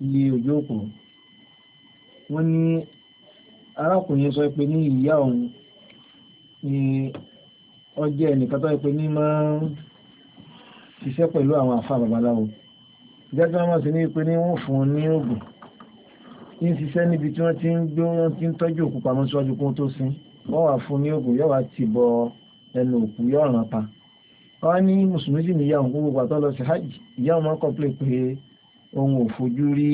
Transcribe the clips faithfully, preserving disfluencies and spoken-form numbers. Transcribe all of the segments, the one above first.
iye òjò òkú wọ́n ní arákùnrin sọ pé ní ìyá òun ni ọjọ́ ẹnìkan tó pé ní máa ń ṣiṣẹ́ pẹ̀lú àwọn àfáà babaláwo jẹ́jọ́ wọ́n sì ní pé ní wọ́n fún un ní oògùn tí ń ṣiṣẹ́ níbi tí wọ́n ti ń gbé wọ́n ti ń tọ́jú òkú pamọ́ síwájú kó tó sin wọ́n wà fún ní oògùn yóò wá ti bọ ẹnu òkú yóò ràn pa wọ́n ní mùsùlùmí sì níyà òun gbogbo pàtó lọ sí hajj ìyá òun máa ń kọ́pìlẹ̀ pé òun ò fojú rí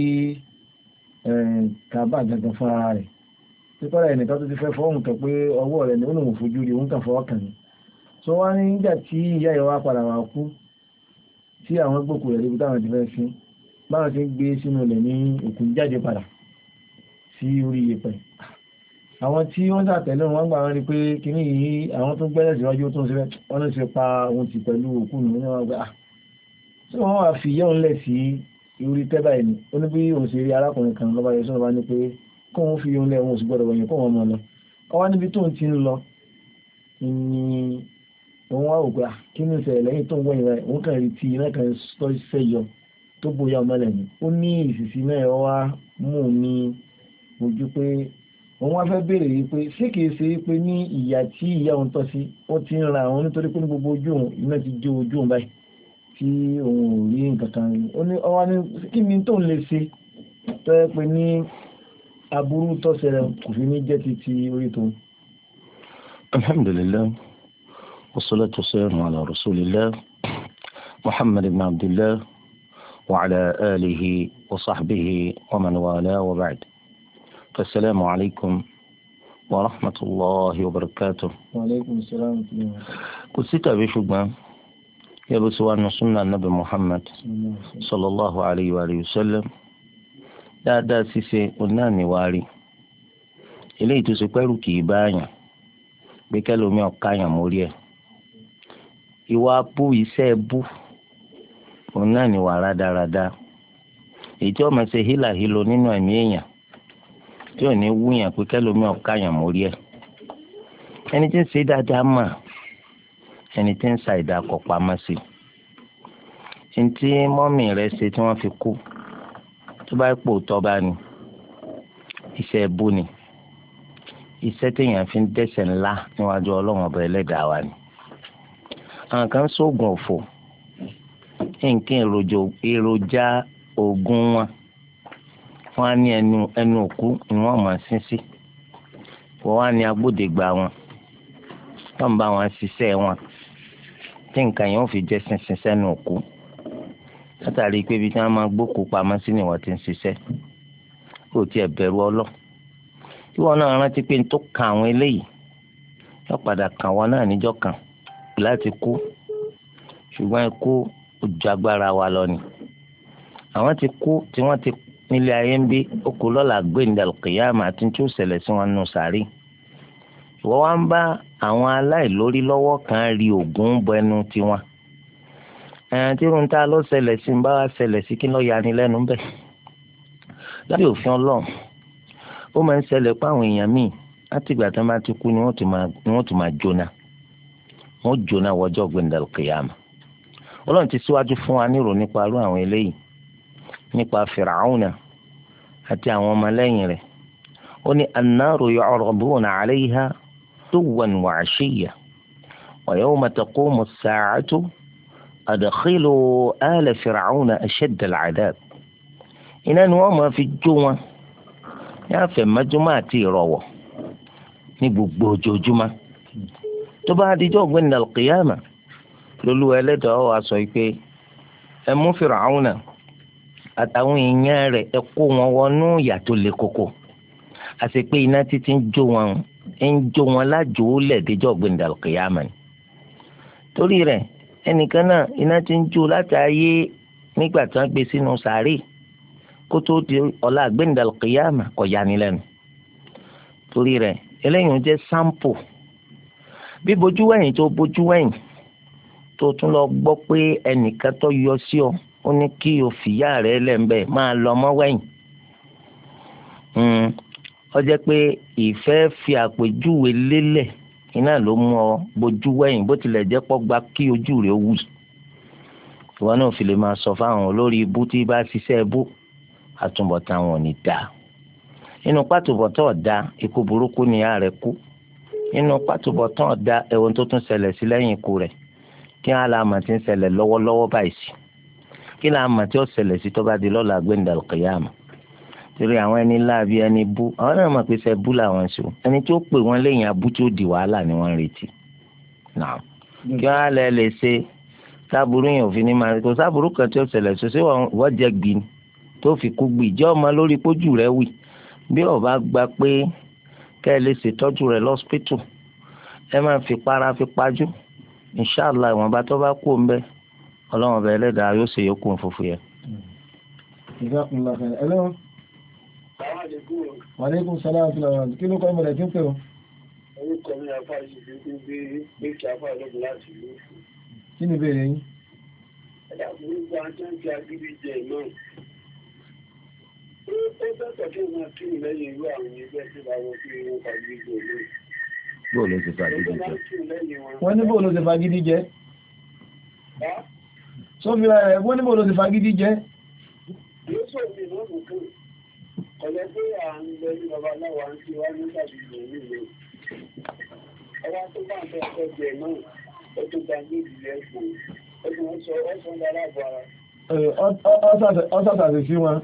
kàbá gangan fún ara rẹ̀ tí kọ́lá ẹnìkan tó ti fẹ́ fọ́ọ̀mù kan pé ọwọ́ rẹ̀ ni ó lòun ò fojú rí òun kàn fọwọ́ kàn ní so wọ́n ní nígbà tí ìyá ìyá wa padà wà kú tí àwọn gbòkú rẹ̀ débi táwọn ti fẹ́ sí báwọn ti ń gbé sínú ilẹ̀ ní òkú jáde padà sí orí iyẹ̀pẹ̀ àwọn tí wọ́n sàtẹ̀lé wọn gbà wọn rí pé kíní yìí àwọn tó gbẹ́lẹ̀ síwájú tó ń ṣe wọ́n ló ṣe pa ohun ti pẹ̀lú òkú nù ní wọn gbà á tí wọ́n wà fi yẹ́hùn lẹ̀ sí orí tẹ́bà ẹni ó ní bí òun ṣe rí arákùnrin kan lọ́ba yẹn sọ́nà bá ní pé kó òun fi yẹ́hùn lẹ̀ òun ò sì gbọ́dọ̀ wọ̀nyẹn kó wọn mọ̀ lọ ọwọ́ níbi tó ń ti ń lọ ni òun wá òkú à kí ní ìṣẹ̀lẹ̀ lẹ́yìn tó ń wọ̀nyẹn rẹ̀ òun kàn rí tí iná kan ṣẹ́ yọ tó bóyá ọmọlẹ̀ ni ó ní ìsìsì náà wá mú ní ojú pé òun wá fẹ́ béèrè yìí pé ṣé kìí ṣe pé ní ìyà tí ìyá òun tọ́ sí ó ti ń ra àwọn nítorí pé ní gbogbo ojú òun iná ti jó ojú òun báyìí tí òun ò rí nǹkan kan rí ó ní ọwọ́ ní kí ni tó ń lè ṣe tó yẹ pé ní aburú tó ṣẹlẹ̀ kò fi ní jẹ́ ti ti orí tó. alhamdulillah wassalatu wassalamu ala rasulillah muhammad ibn abdillah wa ala alihi wa sahbihi wa man wala wa ba'd. السلام عليكم ورحمة الله وبركاته. وعليكم السلام ورحمة الله. كنت بشبه يبو سوى سنة النبي محمد صلى الله عليه وآله وسلم لا دا سيسي وناني واري إليه تسكروا كي بايا بكالو ميو كايا موريه ìwà abú iṣẹ́ ẹbú òun náà ni wà rádaràda èyí tí ọmọ ṣe hílàhílo nínú ẹ̀mí èèyàn tí ò ní wúyàn pé kẹlòmí ọ̀ka yàn mórí ẹ̀ ẹni tí ń ṣe dáadáa mà ẹni tí ń sa ìdá kọ̀ pamọ́ sí i tí mọ́mì rẹ̀ ṣe tí wọ́n fi kú tó bá pò tọ́ bá ní iṣẹ́ ẹbú ni iṣẹ́ téèyàn fi ń dẹ́ṣẹ̀ ńlá níwájú ọlọ́run ọba ẹlẹ́dàá wa ni àwọn kan sóògùn òfò nǹkan èròjà oògùn wọn wọ́n á ní ẹnu ẹnu òkú ni wọ́n máa sín sí wọ́n á ní agbódegbà wọn wọ́n bá wọn ṣiṣẹ́ wọn tí nǹkan yẹn ó fi jẹ́ sínsìn sẹ́nu òkú látàrí pé ibi tí wọ́n máa gbókùú pamọ́ sí ni wọ́n ti ń ṣiṣẹ́ kó tiẹ̀ bẹ̀rù ọlọ́ tí wọ́n náà rántí pé tó kan àwọn eléyìí yóò padà kàn wọ́n náà níjọ́ kan láti kú ṣùgbọ́n ikú ojú agbára wa lọ ni àwọn ti kú tí wọ́n ti nílé ayé ń bí okò lọ́la gbẹ̀ndà kìyàmà àti tí ó ṣẹlẹ̀ sí wọn nù sàárì ìwọ wá ń bá àwọn aláìlórí lọ́wọ́ kan rí ògùn bọ ẹnu tiwọn ẹ̀yàn tí irun tá a lọ ṣẹlẹ̀ sí ń bá wa ṣẹlẹ̀ sí kí lọ́ọ́ yani lẹ́nu bẹ́ẹ̀ lábẹ́ òfin ọlọ́run ó máa ń ṣẹlẹ̀ pé àwọn èèyàn míì láti ìgbà tí wọ́n bá ti kú ni wọ́n ti máa jóná wọ́n jóná wọjọ́ gbẹ̀ndà kìyàmà ọlọ́run ti síwájú fún wa nírò nípa irú àwọn eléyìí nípa fìràwùnà àti àwọn ọmọlẹ́yìn rẹ̀ ó ní annaru yu'raduna 'alayha tuwan wa 'ashiyya wa yawma taqumu as-sa'atu adkhilu ala fir'auna ashadda al-'adab iná ni wọ́n máa fi jó wọn ní àfẹ̀mọ́júmọ́ àti ìrọ̀wọ́ ní gbogbo ojoojúmọ́ tó bá dijọ́ gbẹ̀ndà al-qiyama lólu ẹlẹ́dàá wa sọ pé ẹ mú fìràwùnà àtàwọn èèyàn rẹ̀ ẹ kó wọn wọnú ìyà tó le koko àti pé iná títí ń jó wọn ń jó wọn lájò lẹ́ẹ̀dẹ́jọ́ gbẹ̀ndàlùkìyàmà ni torí rẹ̀ ẹnìkan náà iná ti ń jó láti ayé nígbà tí wọ́n gbé sínú sàárè kó tó di ọ̀la gbẹ̀ndàlùkìyàmà kò yanilẹ́nu torí rẹ̀ eléyìí ń jẹ́ sampo bí bojú wẹ̀yìn tó bojú wẹ̀yìn tó tún lọ gbọ́ pé ẹnìkan tó yọ sí ọ ó ní kí o fìyà rẹ lẹ́ńbẹ̀ máa lọ mọ́ wẹ̀yìn ó jẹ́ pé ìfẹ́ fi àpèjúwe lélẹ̀ iná ló mú ọ bojú wẹ̀yìn bó tilẹ̀ jẹ́ pọ́ gba kí ojú rẹ̀ wù ìwọ náà fi lè máa sọ fáwọn olórí ibú tí bá ṣiṣẹ́ ibú àtúbọ̀tán wọn ò ní dáa. inú pàtùbọ̀tán ọ̀dá ikú burúkú ni ìyá rẹ̀ kú. inú pàtùbọ̀tán ọ̀dá ẹ̀wọ̀n tó tún ṣẹlẹ̀ sí lẹ́yìn ikú rẹ̀. kí á la àmà tí ń ṣẹlẹ̀ lọ́wọ́lọ́wọ́ báyìí sí. kí la àmà tí ó ṣẹlẹ̀ sí tó bá di lọ́la gbẹ̀ndàl kìyàmù. torí àwọn ẹni láàbí ẹni bú àwọn náà mọ̀ pé ṣe bú làwọn ṣe o ẹni tí ó pè wọ́n lẹ́yìn abú tí ó di wàhálà ni wọ́n ń retí. náà kí wọ́n á lẹ lè ṣe sábúrú yẹn òfin ní máa kó sábúrú kan tí ó ṣẹlẹ̀ ṣe ṣé wọ́n jẹ gbìn tó fi kú gbì jẹ́ ọmọ lórí pójú rẹ̀ wì bí ọba gba pé kẹ́ ẹ lè ṣètọ́jú rẹ̀ lọ́sípítù ẹ máa fi para fi pajú inṣàlá ìwọ̀nba tó bá kú ńbẹ ọlọ́run ọba ẹlẹ́dàá yóò ṣe yókù fúnfún yẹn. wàlékún sálàmù tí lọ́wọ́ kí ló kọ́ ìmọ̀lẹ̀ tí ń pè ó. orúkọ mi àfà ìṣèlú tó ń gbé gbé kí àfà ìlọ́gbọ̀n láti ìlú. kí ni ìbéèrè yín. ẹ̀dá burúkú àti àti agídí jẹ náà. ó bẹ́ẹ̀ kí wọ́n kí ní lẹ́yìn irú àwọn ẹgbẹ́ tí wọ́n wọ́n kí wọ́n fagídí jẹ náà. bóòlù ti fagídí jẹ. wọ́n ní bóòlù ti fagídí jẹ. sófin rẹ̀ wọ́n ní bóòlù ti fagídí jẹ. yóò sọ mi náà kò kú ọ̀lẹ́ pé à ń lọ ní babaláwa ń ti wá nígbà tí ìlú nílé ọba tó bá ń fẹ́ fẹ́ jẹ náà ó tó gba ní ìdílé ẹ̀kọ́ ó ti wọ́n sọ ọ́sán dára bọ̀ ara. ọ́sàtàṣe sí wọn.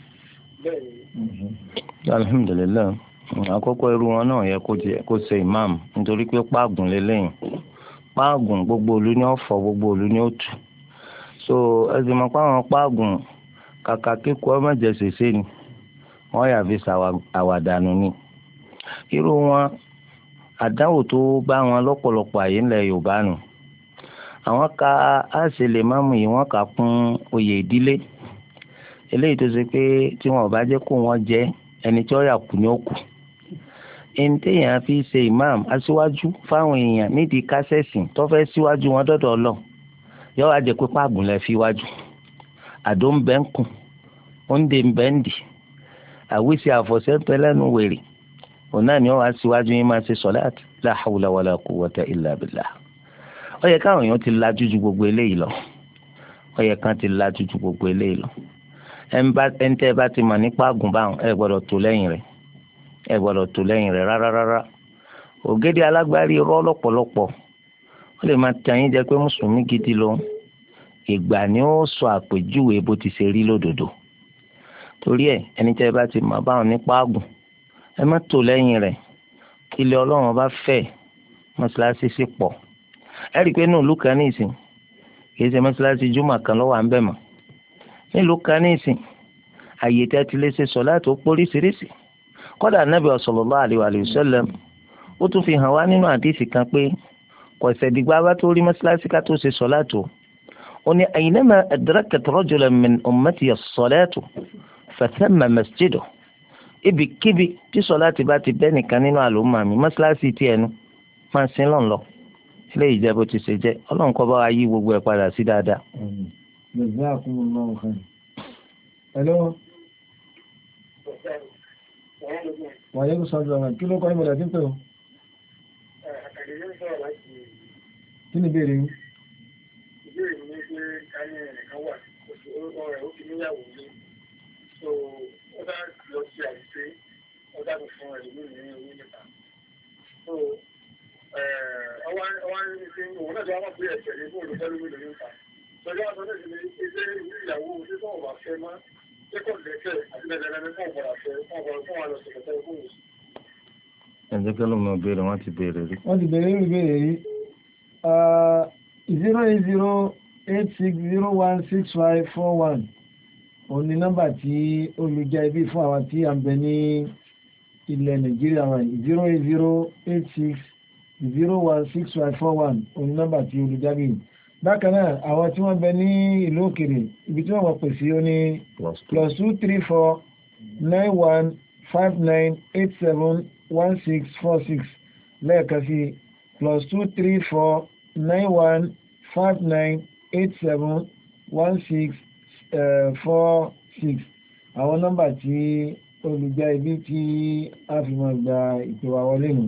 bẹ́ẹ̀ni. alhamdulilayi àkọ́kọ́ irú wọn náà yẹ kó ṣe imam nítorí pé páàgùn lélẹ́yìn páàgùn gbogbo olú ni ó fọ́ gbogbo olú ni ó tù so ẹ̀sìn mọ̀ pé àwọn páàgùn kàkà kíkọ́ ọmọ jẹ̀sẹ̀sẹ̀ ni wọ́n yà fi ṣàwàdànù ni irú wọn àdáwò tó bá wọn lọ́pọ̀lọpọ̀ àyè ńlẹ̀ Yorùbá nù àwọn ka àṣẹ lè má mú yìí wọ́n kà kún oyè ìdílé eléyìí tó ṣe pé tí wọn ò bá jẹ́ kó wọn jẹ ẹni tí ó yà kú ní òkú ẹni téèyàn fi ṣe imam aṣíwájú fáwọn èèyàn nídìí kásẹ̀sì tó fẹ́ síwájú wọn dọ́dọ̀ Ọlọ́run yóò wá jẹ pé páàgùn lẹ fi wájú àdó ń bẹ́ ń kùn ó ń de ń bẹ́ ń dì àwísí àfọ̀sẹ́ńpẹ́ lẹ́nu wèrè òun náà ni wọ́n wá síwájú yín máa ṣe sọ́láàtì la hawla wala quwwata illa billah. ó yẹ káwọn èèyàn ti lajú ju gbogbo eléyìí lọ ó yẹ kán ti lajú ju gbogbo eléyìí lọ ẹni tẹ́ ẹ bá ti mọ̀ nípa àgùn báwọn ẹ gbọ́dọ̀ tó lẹ́yìn rẹ̀ ẹ gbọ́dọ̀ tó lẹ́yìn rẹ̀ rárá rárá ògèdè alágbárí rọ́ lọ́pọ̀lọpọ̀ ó lè máa tẹ ẹ̀yin jẹ pé mùsùlùmí gidi lòun ìgbà ni ó sọ àpèjúwe bó ti ṣe rí lódodo torí ẹ ẹni tẹ́ ẹ bá ti mọ̀ báwọn nípa àgùn ẹ má tò lẹ́yìn rẹ̀ ilé Ọlọ́run bá fẹ́ mọ́ṣáláṣí sì pọ̀ ẹ rí i pé ní ìlú kan ní ìsìn kìí ṣe mọ́ṣáláṣí júmọ̀ kan lọ́wọ́ à ń bẹ̀ mọ́ nílùú kan ní ìsìn àyè tẹ́ ti lè ṣe sọ̀láàtì ó póríṣiríṣi kódà Ànábì sallallahu alaihi wa sallam ó tún fi hàn wá nínú àdìsí kan pé kò ṣẹ̀dìgbà bá tó rí mọ́ṣáláṣí ká tó ṣe sọ̀láàtì ó ní aynama adrakat rajulan min ummati as-salatu fathamma masjiduhu ibikíbi tí sọ̀láàtì bá ti bẹ́ nìkan nínú àlùmọ́ mi mọ́ṣáláṣí tí ẹnu máa sin lọ́n lọ ilé ìjẹ́ bó ti ṣe jẹ́ Ọlọ́run kó bá wa yí gbogbo ẹ̀ padà sí dáadáa. Jazakumullahu khairan. Hello. wàyé kò sọ́jọ́ ọ̀rọ̀ kí ló kọ́ ìmọ̀lẹ̀ tí ń pè ó. kí ni ìbéèrè yín. ìbéèrè mi ní pé káyọ̀ ẹ̀nìkan wà orúkọ rẹ̀ ó fi níyàwó ní so ó dá lọ sí àìsí ó dá mi fún ẹ̀lú ní owó níta so ọwọ́ ní pé òun náà ti wá mọ̀ pé ẹ̀sẹ̀ ní fún olùfẹ́ lórí lórí níta pẹ̀lú àwọn ọ̀nà ìsinmi ilé ìyàwó tí tó wà fẹ́ mọ́ kẹ́kọ̀ọ́ lẹ́kẹ̀ àti lẹ́lẹ́lẹ́lẹ́ fún ọ̀bọ̀rà fẹ́ fún ọ̀bọ̀rà fún àwọn ọ̀sẹ̀kẹ̀tẹ̀ fún òun. ẹ̀jẹ̀ kí ló mọ̀ béèrè wọ́n ti béèrè rí. wọ́n ti béèrè rí béèrè rí zero eight zero eight six zero one six five four one òun ni nọ́mbà tí olùjẹ́ ibi fún àwọn tí a ń bẹ ní ilẹ̀ Nàìjíríà wọn zero eight zero eight six zero one six five four one òun ni nọ́mbà tí olùjẹ́ bí. bákan náà àwọn tí wọ́n bẹ ní ìlú òkèrè ibi tí wọ́n wọ́n pè sí ó ní plus two three four nine one five nine eight seven one six four six lẹ́ẹ̀kan sí plus two three four nine one five nine eight seven one six four six àwọn nọ́mbà tí olùgbà ibi tí a fi máa gba ìpè wa wọlé nù.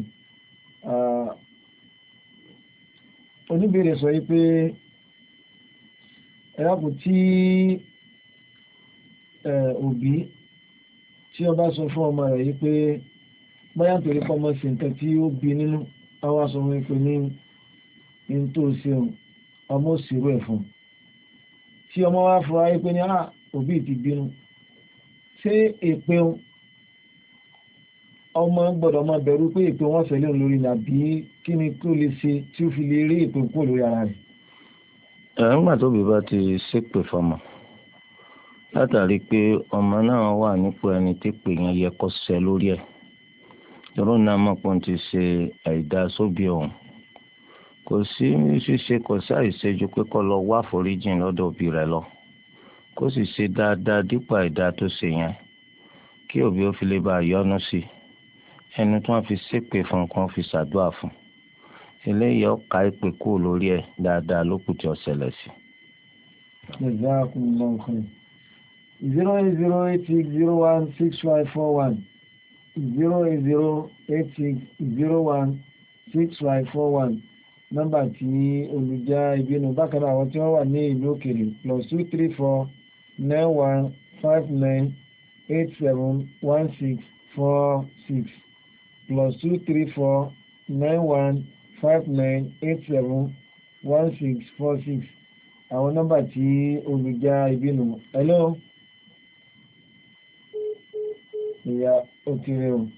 oníbèrè sọ yí pé ẹ̀rọ̀kù tí òbí tí ọba sọ fún ọmọ rẹ̀ yìí pé bóyá nítorí pé ọmọ sí nǹkan tí ó bí nínú àwọn aṣọ wọn pé ní ní tó ṣeun ọmọ òṣèrò ẹ̀ fún tí ọmọ wá fún ayé pé ní à òbí ti bínú ṣé èpè ọmọ gbọ́dọ̀ máa bẹ̀rù pé èpè wọn ṣẹlẹ̀ lórí nàbí kí ni kó lè ṣe tí ó fi lè rí èpè kúrò lórí ara rẹ̀. ẹ̀ ńgbà tóbi bá ti ṣépè fọmọ látàrí pé ọmọ náà wà nípò ẹni tí pè yẹn yẹ kó ṣẹ lórí ẹ̀ tòró náà mọ̀ pé òun ti ṣe àìdá sóbì òun kò sí ṣíṣe kò sí àìṣẹ́jú pé kó lọ wá àforíjìn lọ́dọ̀ òbí rẹ̀ lọ kó sì ṣe dáadáa dípò àìdá tó ṣe yẹn kí òbí ó fi lè bá yọ́nú sí ẹni tí wọ́n fi ṣépè fún kan fi ṣàdúrà fún eléyìí ọ̀ka ìpè kúrò lórí ẹ̀ dáadáa ló kù tí ó ṣẹlẹ̀ sí. Jazakumullahu khair. zero eight zero eight six zero one six five four one zero eight zero eight six zero one six five four one nọ́mbà tí olùjá ìbínú bákan náà àwọn tí wọ́n wà ní ìlú òkèèrè plus two three four nine one five nine eight seven one six four six plus two three four nine one five nine eight seven one six four six àwọn nọ́mbà tí olùjá ìbínú. Hello. Ìyá òkèèrè o.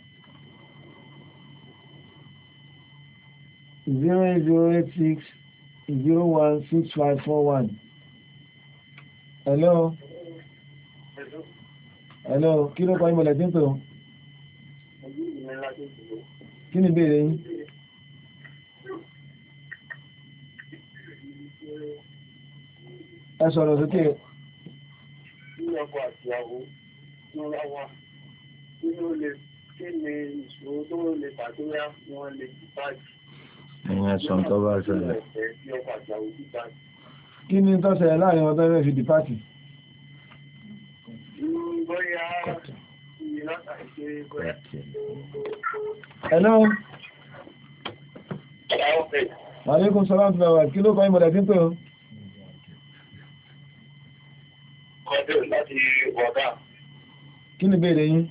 zero eight zero eight six zero one six five four one. Hello. Hello. Kí ló kọ́ ìmọ̀lẹ̀ tí ń pè ọ́? Kí ni ìbéèrè yín? Ẹ sọ̀rọ̀ sókè. Ní ọkọ àti ìyàwó tí wọ́n wá wá, kí ló lè kí ni ìṣòro tó lè pàtóyá wọn lè ti báyìí. Ẹ̀yin ẹ̀sùn tó bá ṣẹlẹ̀. Kí ni tó ṣẹlẹ̀ láàrin ọdọ́ ẹgbẹ́ fi dìpátì? Hello. Wàlékún sọ́lá ń fẹ́ wà kí ló kọ́ ìmọ̀lẹ̀ tí ń pè ó? Kọ́dọ̀ láti wọ̀dá. Kí ni ìbéèrè yín?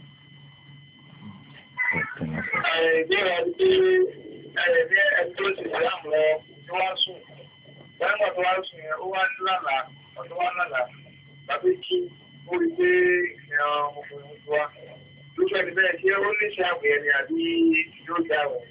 Ìbéèrè àti ẹ̀rẹ̀dẹ́ ẹ̀tọ́ ti sí àmọ́ tí wọ́n sùn. Lẹ́gbà tó wá sùn yẹn, ó wá ní lálàá, ọdún wá lálàá, tàbí kí ó rí pé ìfihàn ọmọkùnrin tó wá. Lóṣù ẹni bẹ́ẹ̀ ṣé ó ní ṣe àmì ẹni àbí yóò já rẹ̀?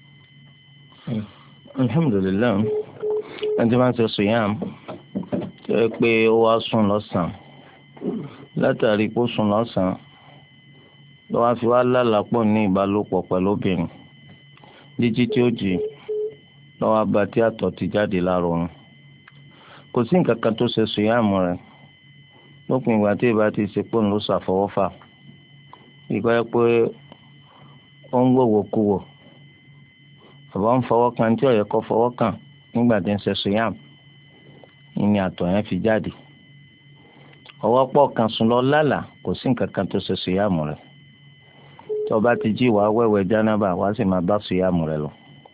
Alhamdulillah, ẹni tí wọ́n ti sùn yàm, tó yẹ pé ó wá sùn lọ́sàn-án. Látàrí pé ó sùn lọ́sàn-án, ló wá fi wá lálàá pọ̀ ní ìbálòpọ̀ pẹ̀lú obìnrin. Jíjí tí ó jì lọ́wọ́ abá tí àtọ̀ ti jáde lára òun kò sí nǹkan kan tó ṣe sùyàmù rẹ̀ lópin ìgbà tí ìbá ti ṣe pé òun ló ṣàfọwọ́fà ìgbà yẹ pé ó ń wòwò kúwò àbá ń fọwọ́ kan tí ó yẹ kó fọwọ́ kàn nígbà tí ń ṣe sùyàmù ìní àtọ̀ yẹn fi jáde ọwọ́ pọ̀ kan sùn lọ lálàá kò sí nǹkan kan tó ṣe sùyàmù rẹ̀ tó bá ti jí wàá wẹ̀wẹ̀ jánábà wàá sì máa bá sùyàmù rẹ̀ lọ.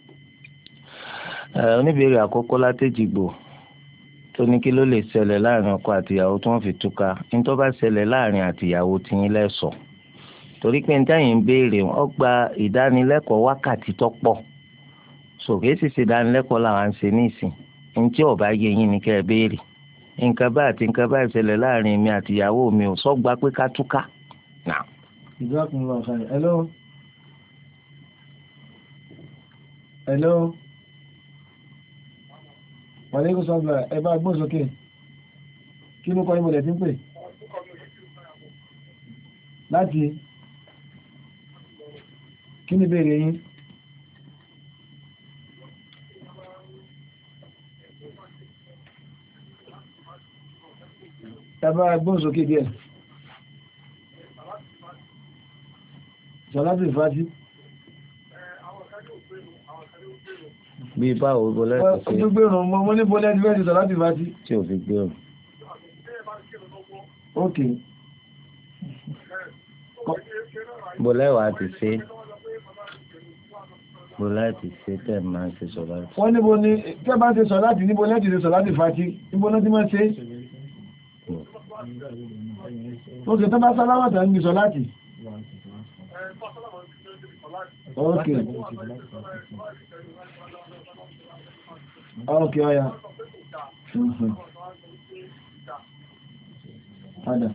oníbèrè àkọ́kọ́ látẹ̀jìgbò tó ní kí ló lè ṣẹlẹ̀ láàrin ọkọ àtìyàwó tí wọ́n fi túká ní tó bá ṣẹlẹ̀ láàrin àtìyàwó tí yín lẹ́sọ̀ torí pé níta yìí ń béèrè ó gba ìdánilẹ́kọ̀ọ́ wákàtí tó pọ̀ sòkè sì ṣe ìdánilẹ́kọ̀ọ́ làwọn ń ṣe nísìn ní tí ó bá yé yín ní kẹ́ ẹ béèrè nǹkan bá àti nǹkan bá ṣẹlẹ̀ láàrin mi àtìyàwó mi ò sọ́gba pé ká túká náà. Jazakumullahu khair. Hello. Hello. Wàlékún sọ́bla ẹ bá gbọ́n sókè. Kí ló kọ́ ìmọ̀lẹ̀ tí ń pè? Láti kí ni ìbéèrè yín? Ẹ bá gbọ́n sókè díẹ̀. Sọ̀látù ìfàtí. Bí báwo bó lẹ́tì sí? Ó gbé òrùn mọ́ ní bó lẹ́tì fẹ́ ti sọ̀látù ìfàtí. Tí ò fi gbé òrùn. Ok. Bó lẹ́wàá ti ṣe? Bó lẹ́tì ṣe tẹ́ máa ń ṣe sọ̀látù. Wọ́n níbo ni tẹ́ bá ń ṣe sọ̀látù níbo lẹ́tì ṣe sọ̀látù ìfàtí? Níbo náà ti máa ṣe? Ó ṣe tẹ́ bá sálámà tàbí sọ̀látù. ok ok ọya padà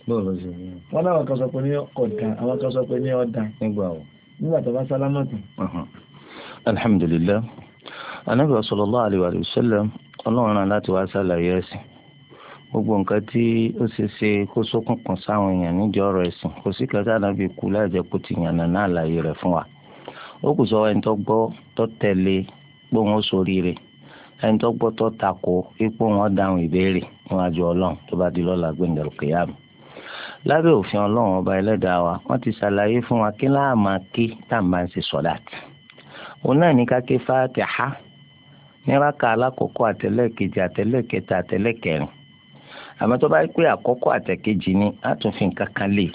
wọ́n láwọn kan sọ pé ní ọ̀dá àwọn kan sọ pé ní ọ̀dá nígbà wo nígbà tó bá sálámọ̀tì. alhamdulillah anabi sallallahu alaihi wa sallam ọlọ́run náà láti wá sálàyé ẹ̀sìn gbogbo nǹkan tí ó ṣe ṣe kó ṣókùnkùn sáwọn èèyàn nídìí ọ̀rọ̀ ẹ̀sìn kò sí kẹta ànábì kú láìjẹ́ kó ti yànnà náà àlàyé rẹ̀ fún wa ó kù sọ ẹni tó gbọ́ tó tẹ̀lé gbóhùn ó ṣoríire ẹni tó gbọ́ tó takò ipò wọn dáhùn ìbéèrè níwájú ọlọ́run tó bá di lọ́la gbẹ̀ndẹ̀ kìyàmù lábẹ́ òfin ọlọ́run ọba ẹlẹ́dàá wa wọ́n ti ṣàlàyé fún wa kí láà máa ké tá à ń bá ń ṣe sọ̀láàtì òun náà ní ká ké Fátíhà ní rákà alákọ̀ọ́kọ́ àtẹlẹ́kejì àtẹlẹ́kẹta àtẹlẹ́kẹrin àmọ́ tó bá pé àkọ́kọ́ àtẹ̀kejì ni á tún fi nǹkan kan lé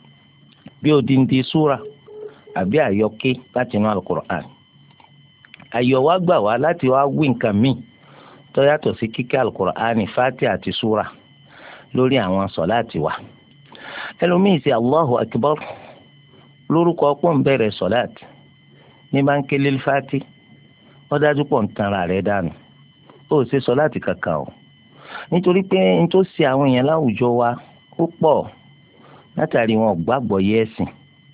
bí odindi súra àbí àyọké láti inú alukur'an àyọ̀ wá gbà wá láti wá wí nǹkan míì tó yàtọ̀ sí kíké alukur'an Fátíhà àti súra lórí àwọn sọ̀láàtì wa ẹlòmíì sí Allahu akbar lórúkọ pọ̀ ń bẹ̀rẹ̀ sọ̀láàtì ní bá ń ké lil Fátíhà ó dájú pọ̀ ń tanra rẹ̀ dànù ó ṣe sọ̀láàtì kankan o nítorí pé n tó ṣe àwọn èèyàn láwùjọ wa ó pọ̀ látàrí wọn gbàgbọ́ yé ẹ̀sìn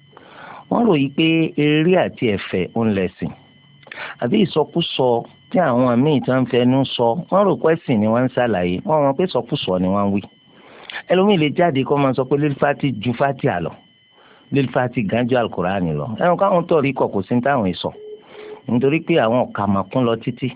wọ́n rò yí pé eré àti ẹ̀fẹ̀ ń lẹ̀sìn àbí ìsọkúsọ tí àwọn míì tó ń fẹnu sọ wọ́n rò pé ẹ̀sìn ni wọ́n ń ṣàlàyé wọ́n mọ̀ pé ìsọkúsọ ni wọ́n ń wí ẹlòmíì lè jáde kó máa sọ pé lílfàtì ju Fátíhà lọ lílfàtì gánjú alukurani lọ ẹnu káwọn tó rí kọ̀kọ̀ sí táwọn ìsọ nítorí pé àwọn ọ̀kà máa kún lọ títí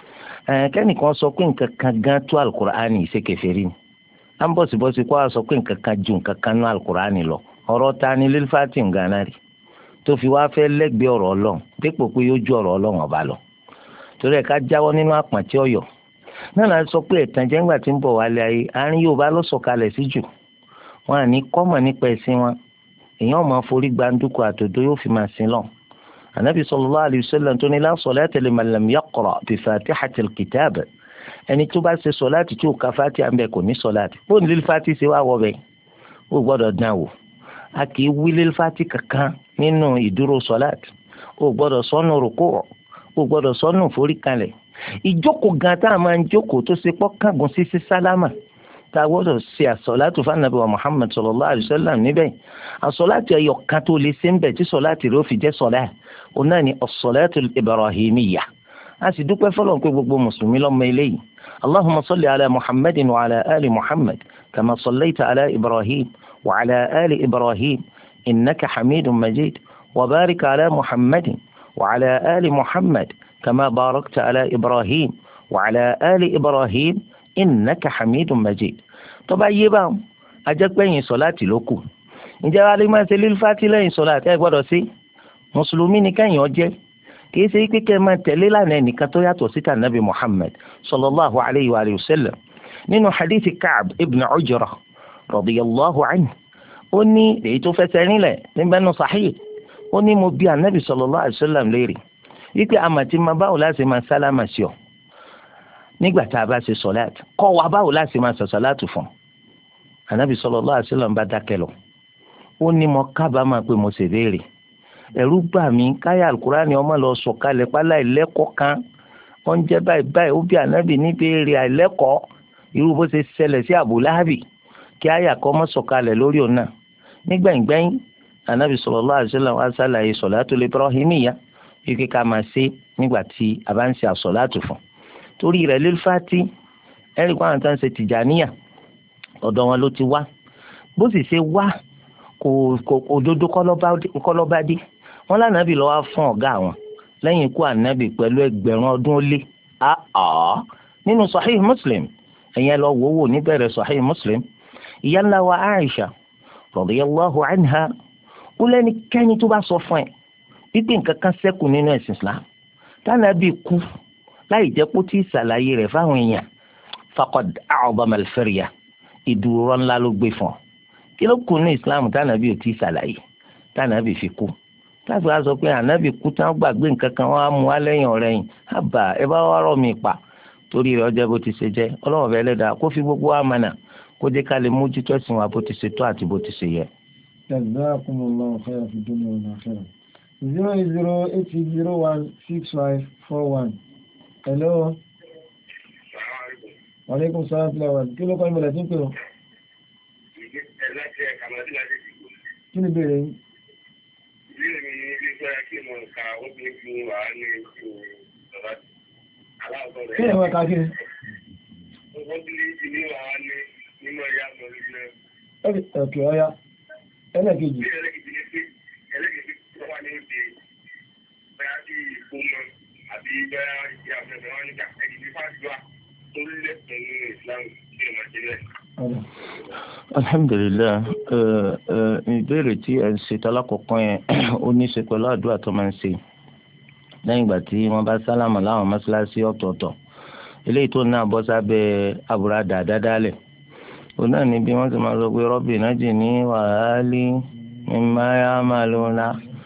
kẹ́nìkan sọ pé nǹkan kan gan tó alukurani ṣe kèfèrí ni à ń bọ̀sibọ́sí kó a sọ pé nǹkan kan ju nǹkan kan ní alukurani lọ ọ̀rọ̀ ta ni lílfàtì ń gánà rí tó fi wá fẹ́ lẹ́gbẹ̀ẹ́ ọ̀rọ̀ ọlọ́run dípò pé yóò ju ọ̀rọ̀ ọlọ́run ọba lọ torí ẹ̀ ká jáwọ́ nínú àpọ̀ntí ọ̀yọ́ náà la sọ pé ẹ̀tàn jẹ́ngbà tí ń bọ̀ wálé ayé àárín Yorùbá ló sọ̀kalẹ̀ sí jù wọn à ní kọ́mọ̀ nípa ẹ̀sìn wọn èèyàn máa forí gbàǹdùkú àtòdó yóò fi máa sin lọ. Ànábì sallallahu alayhi wa sallam tó ní la salata liman lam yaqra bi fatihatil kitab ẹni tó bá ṣe sọ̀láàtì tí ò ka Fátíhà ń bẹ kò ní sọ̀láàtì bó ní lílì Fátíhà ṣe wá wọ bẹ́ẹ̀ ó gbọ́dọ̀ dán wò a kì í wí lílì Fátíhà kankan nínú ìdúró sọ̀láàtì ó gbọ́dọ̀ sọ́nù rùkú ó gbọ́dọ̀ sọ́nù foríkalẹ̀ ìjókòó gan tá a máa ń jókòó tó ṣe pọ́ kángun sí sí sálámà tá a gbọ́dọ̀ ṣe àsọ̀láàtù fanabi wa Muhammad sallallahu alayhi wa sallam níbẹ̀ àsọ̀láàtù ẹ̀yọ̀ kan tó lè ṣe ń bẹ̀ tí sọ̀láàtì rẹ̀ ó fi jẹ́ sọ̀lá òun náà ni as-salatu al-ibrahimiyya a sì dúpẹ́ fọlọ́n pé gbogbo mùsùlùmí lọ́mọ eléyìí allahumma salli ala muhammadin wa ala ali muhammad kama sallaita ala ibrahim wa ala ali ibrahim innaka hamidun majid wa barik ala muhammadin wa ala ali muhammad كما باركت على إبراهيم وعلى آل إبراهيم إنك حميد مجيد طبعا يبا أجاك بين صلاة لوكو إن جاء عليك ما سليل فاتي لين صلاة أكبر سي مسلمين كان يوجه kìí ṣe pé kẹ́ ẹ máa tẹ̀lé lánàá ẹnìkan tó yàtọ̀ síta nàbì Muhammad sallallahu alayhi wa sallam nínú hadithi Ka'b ibn Ujra radiyallahu anhu ó ní èyí tó fẹsẹ̀ rinlẹ̀ níbẹ̀ nù sahih ó ní mo bi ànábì sallallahu alayhi wa sallam léèrè wípé àmàtí máa báwo láti máa sálámà sí ọ nígbà tá a bá ṣe sọláàtì kọ́ wa báwo láti máa sọ sọláàtì fún ànábì sallallahu alaihi wasallam bá dákẹ́ lọ ó ní mo kábàámà pé mo ṣèbéèrè ẹ̀rù bà mí káyà alukurani ọmọ lọ sọ̀kalẹ̀ pálá ìlẹ́kọ̀ọ́ kan ó ń jẹ́ báyìí báyìí ó bí ànábì níbèrè àìlẹ́kọ̀ọ́ irú bó ṣe ṣẹlẹ̀ sí Abu Lahabi kí àyà kọ́ mọ́ sọ̀kalẹ̀ lórí ọ̀nà nígbẹ̀ngbẹ̀yìn ànábì sallallahu alaihi wasallam wá sálàyé sọ̀látùl ibrahimiyya ike ká máa ṣe nígbà tí a bá ń ṣe àsọ̀látù fún torí rẹ̀ lílfàtì ẹ̀rí kó àwọn tó ń ṣe tìjàníyà ọ̀dọ̀ wọn ló ti wá bó sì ṣe wá kò kò òdodo kọ́lọ́bá dé wọn lánàbì lọ́wọ́ fún ọ̀gá àwọn lẹ́yìn ikú ànábì pẹ̀lú ẹgbẹ̀rún ọdún ó lé àá nínú Sahih Muslim ẹ̀yẹn lọ wò wò níbẹ̀rẹ̀ Sahih Muslim ìyá ńlá wa Aisha radiyallahu anha ó lẹ́nikẹ́ni tó bá sọ fún ẹ pípé nǹkan kan ṣẹ́kù nínú ẹ̀sìn Islam tánàbí kú láì jẹ́ pé tí ìsàlàyé rẹ̀ fáwọn èèyàn faqad a'zama al-firya ìdúró ńlá ló gbé fún ọ kí ló kù ní Islam tánàbí ò tí ìsàlàyé tánàbí fi kú láti wá sọ pé ànábì kú tán gbàgbé nǹkan kan wọ́n á mú wá lẹ́yìn ọ̀rẹ́ yìí àbá ẹ bá wá rọ̀ mí pa torí rẹ̀ ọjọ́ bó ti ṣe jẹ́ ọlọ́wọ́ bẹ́ẹ̀ lẹ́dàá kó fi gbogbo wa mọ̀nà kó jẹ́ ká lè mójútó ẹ̀sìn wa bó ti ṣe tó àti bó ti ṣe yẹ. Jazakumullahu khairan fi dunya wal akhirah. zero eight zero eight six zero one six five four one. Hello. Wa alaikum salaam wa rahmatullahi. Kí ló kọ́ ìmọ̀lẹ̀ tí ń pè ọ́? Kí ni ìbéèrè yín? Ìbéèrè mi ni ilé ìgbéra kí mo ka obìnrin fún wa ní ìlú ọ̀rọ̀ aláàbọ̀ rẹ̀. Kí ni wọ́n ka kí ni? Obìnrin ti ní wa ní nínú ẹ̀yà mọ̀lú náà. Ọ̀kẹ́ ọ̀yá. Ẹlẹ́kejì. Ẹlẹ́kejì ni pé ẹlẹ́kejì tó wà ní òde bẹ́ẹ̀ bí ìkómọ àbí bẹ́ẹ̀ ìyá àfẹ́fẹ́ wọn nígbà ẹ̀jì ní fásitì tó lẹ́sẹ̀ nínú Islam tí ó máa ṣe lẹ́sẹ̀. Alhamdulillah, ìbéèrè tí ẹ ń ṣe tálákọ̀ọ́kọ́ yẹn ó ní í ṣe pẹ̀lú àdúrà tó máa ń ṣe lẹ́yìn ìgbà tí wọ́n bá sálámà láwọn mọ́ṣáláṣí ọ̀tọ̀ọ̀tọ̀ eléyìí tó náà bọ́ sábẹ́ àbúradà àdádálẹ̀ òun náà ní bí wọ́n ti máa sọ pé Rabbi najini wa ahli mimma ya'maluna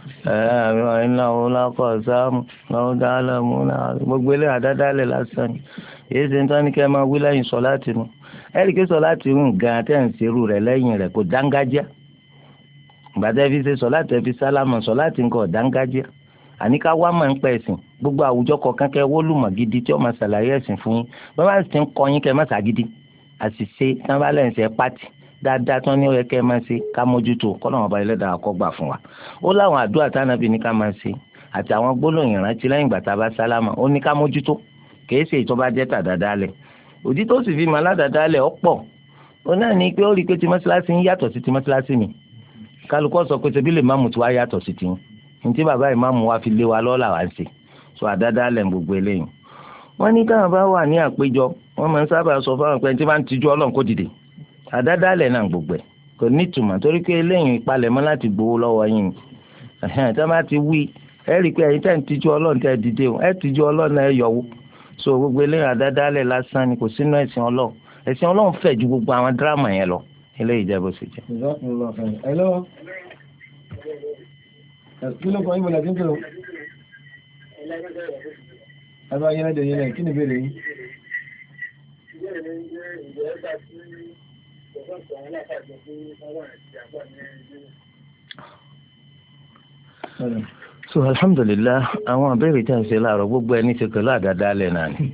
innahu laqasamun law ta'lamuna gbogbo ilé àdádálẹ̀ lásán ni èyí ṣe ń tán ní kẹ́ máa wí lẹ́yìn sọ láti nù ẹ̀ríkì sọ láti rún gan tẹ́ ń serú rẹ̀ lẹ́yìn rẹ̀ kò dángájá gbàtẹ́ fi ṣe sọ láti fi sálámà sọ láti ń kọ́ dángájá àníká wá máa ń pẹ́ ẹ̀sìn gbogbo àwùjọ kọ̀ọ̀kan kẹ́ wólùmọ̀ gidi tí ó máa ṣàlàyé ẹ̀sìn fún yín bá bá ti ń kọ́ yín kẹ́ má ṣàgídí àṣìṣe tán bá lẹ́yìn ṣe pátì dáadáa tán ní ó yẹ kẹ́ máa ṣe ká mójútó kọ́nà ọba ẹlẹ́dàá kó gbà fún wa ó láwọn àdúrà tánàbí ní ká máa ṣe àti àwọn gbólóhùn ìrántí lẹ́yìn ìgbà tá a bá sálámà ó ní ká mójútó kìí ṣe ìtọ́ bá jẹ́ tàdádálẹ̀ òdì tó sì fi máa ládàádálẹ̀ ọ̀pọ̀ ó náà ní pé ó rí i pé tí mọ́ṣáláṣí ń yàtọ̀ sí ti mọ́ṣáláṣí mi kálukọ́ sọ pé tẹbí lè máàmù tí wàá yàtọ̀ sí ti ní tí bàbá ìmáàmù wa fi lé wa lọ́la wá ń ṣe so àdádálẹ̀ gbogbo eléyìí wọ́n ní káwọn bá wà ní àpéjọ wọ́n máa ń sábà sọ fáwọn pé tí bá ń tijú ọlọ́run kó dìde àdádálẹ̀ náà gbogbo ẹ̀ kò ní ìtumọ̀ torí pé eléyìí ìpalẹ̀mọ́ láti gbowó lọ́wọ́ yín tí wọ́n bá ti wí ẹ rí i pé ẹ̀yin tẹ́ ń tijú ọlọ́run tẹ́ dìde ẹ tijú ọlọ́run ẹ yọ̀wó so gbogbo eléyìí àdádálẹ̀ lásán ni kò sínú ẹ̀sìn ọlọ́run ẹ̀sìn ọlọ́run fẹ̀ ju gbogbo àwọn dírámà yẹn lọ eléyìí jẹ́ bó ṣe jẹ́. Hello. Kí ló kọ́ ìmọ̀lẹ̀ tí ń pè ọ́? Ẹbá yẹn lẹ́dẹ̀ yẹn lẹ́ kí ni ìbéèrè yín? so alhamdulillah àwọn abẹ́rẹ́ tí a ń ṣe láàárọ̀ gbogbo ẹni ṣe pẹ̀lú àdádálẹ̀ náà ni.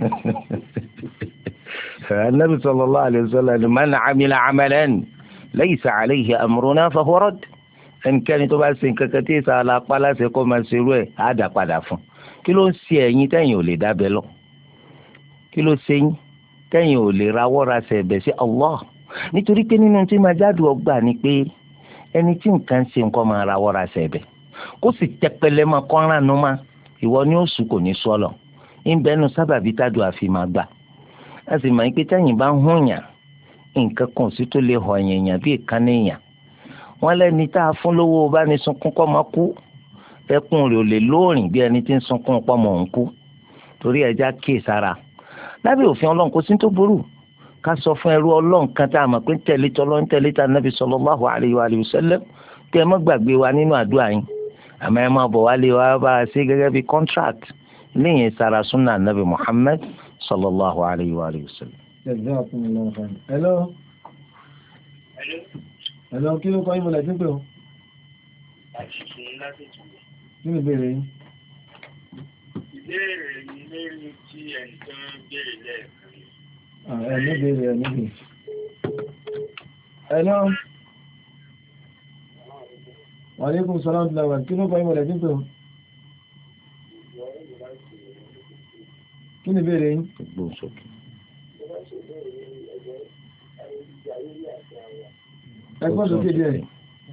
Nabi sallallahu alayhi wa sallam man amila amalan laysa alayhi amruna fahuwa radd ẹnikẹ́ni tó bá ṣe nǹkan kan tí ìsà alápá láti kọ́ máa ṣe irú ẹ̀ á dà padà fún kí ló ń ṣe ẹ̀yin tẹ́yìn ò lè dábẹ́ lọ kí ló ṣe yín tẹ́yìn ò lè rawọ́ ra ṣe ẹ̀bẹ̀ sí Allah nítorí pé nínú tí máa jáde ọgbà ni pé ẹni tí nǹkan ṣe nǹkan máa rawọ́ ra ṣe ẹ̀bẹ̀ kó sì tẹpẹlẹ máa kọ́ran nu ma ìwọ ni ó sùn kò ní sọ́lọ̀ ìbẹ́nu sábàbí tájú àfi máa gbà a sì máa ń pé tẹ́yìn bá ń hún yàn nǹkan kan sí tó lè họ èèyàn bí ìkànnì èèyàn wọ́n lẹ́ni tá a fún lówó bá ní sunkún kọ́ máa kú ẹkún rẹ̀ ò lè lóòrìn bí ẹni tí ń sunkún pọ́ mọ̀ ń kú torí ẹja kíì sára lábẹ́ òfin ọlọ́run kò sí tó burú ká sọ fún ẹrú ọlọ́run kan tá a mọ̀ pé ń tẹ̀lé tọ́lọ́ ń tẹ̀lé tá nàbì sallallahu alayhi wa sallam kí ẹ má gbàgbé wa nínú àdúrà yín àmọ́ ẹ máa bọ̀ wálé wa bá a ṣe gẹ́gẹ́ bí contract léyìn sára súnà nàbì Muhammad sallallahu alayhi wa sallam. Hello. Hello, kí ló kọ́ ìmọ̀lẹ̀ tí ń pè ọ́? Kí ni ìbéèrè yín? Ìbéèrè mi lórí tí ẹnìkan béèrè lẹ́ẹ̀kan. Ẹ̀mí béèrè ẹ̀mí béèrè. Hello. Wa alaikum salaam wa rahmatullah. Kí ló kọ́ ìmọ̀lẹ̀ tí ń pè ọ́? Kí ni ìbéèrè yín? Ẹgbọ́n tó kéde ẹ̀.